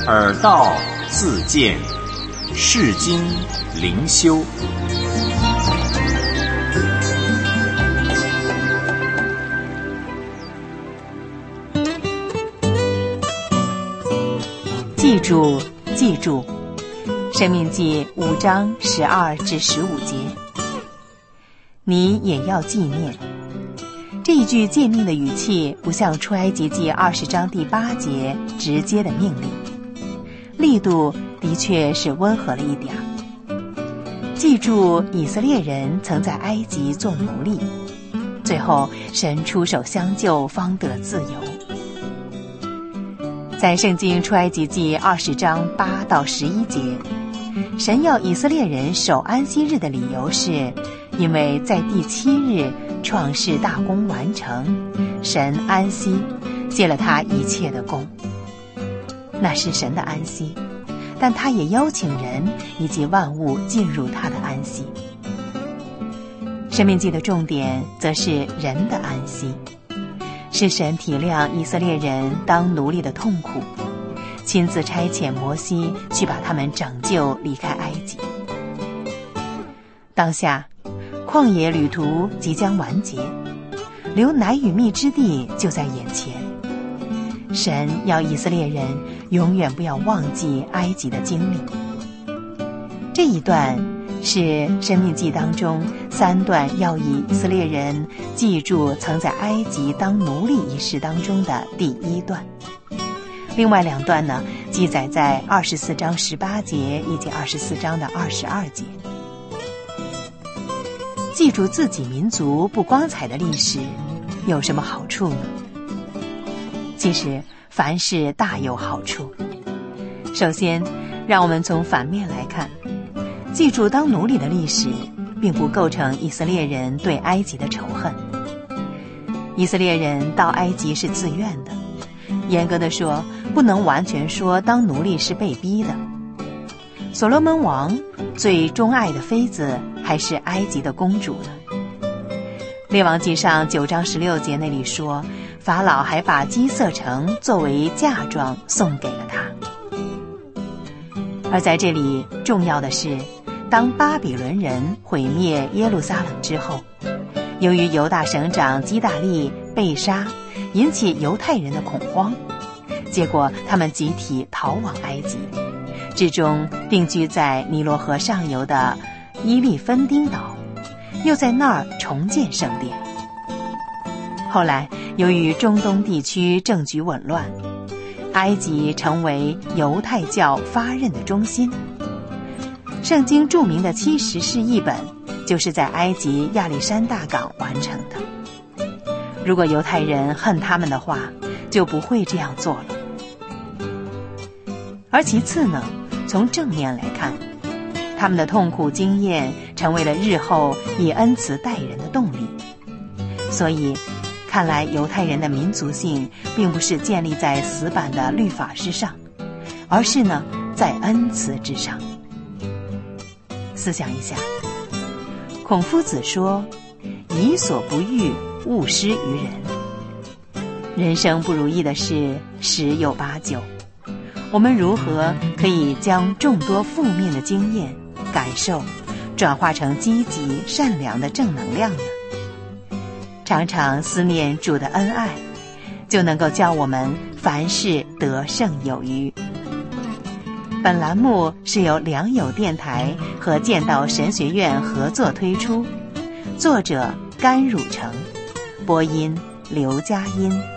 耳道自见，世经灵修。 记住，记住，申命记5章12至15节，你也要纪念。这一句诫命的语气不像出埃及记20章第8节直接的命令，力度的确是温和了一点。记住以色列人曾在埃及做奴隶，最后神出手相救，方得自由。在圣经出埃及记20章8到11节，神要以色列人守安息日的理由是因为在第7日创世大功完成，神安息，谢了他一切的功。那是神的安息，但他也邀请人以及万物进入他的安息。申命记的重点则是人的安息，是神体谅以色列人当奴隶的痛苦，亲自差遣摩西去把他们拯救离开埃及。当下旷野旅途即将完结，流奶与蜜之地就在眼前。神要以色列人永远不要忘记埃及的经历。这一段是申命记当中3段要以色列人记住曾在埃及当奴隶一事当中的第1段。另外2段呢，记载在24章18节以及24章的22节。记住自己民族不光彩的历史有什么好处呢？其实凡事大有好处。首先，让我们从反面来看，记住当奴隶的历史并不构成以色列人对埃及的仇恨。以色列人到埃及是自愿的，严格的说，不能完全说当奴隶是被逼的。所罗门王最钟爱的妃子还是埃及的公主呢。列王纪上9章16节那里说，法老还把基色城作为嫁妆送给了他。而在这里重要的是，当巴比伦人毁灭耶路撒冷之后，由于犹大省长基大利被杀，引起犹太人的恐慌，结果他们集体逃往埃及，至终定居在尼罗河上游的伊利芬丁岛，又在那儿重建圣殿。后来由于中东地区政局紊乱，埃及成为犹太教发轫的中心。圣经著名的70士译本就是在埃及亚历山大港完成的。如果犹太人恨他们的话，就不会这样做了。而其次呢，从正面来看，他们的痛苦经验成为了日后以恩慈待人的动力。所以看来犹太人的民族性并不是建立在死板的律法之上，而是呢在恩慈之上。思想一下，孔夫子说，己所不欲，勿施于人。人生不如意的事十有八九，我们如何可以将众多负面的经验感受转化成积极善良的正能量呢？常常思念主的恩爱，就能够叫我们凡事得胜有余。本栏目是由良友电台和剑道神学院合作推出，作者甘汝成，播音刘佳音。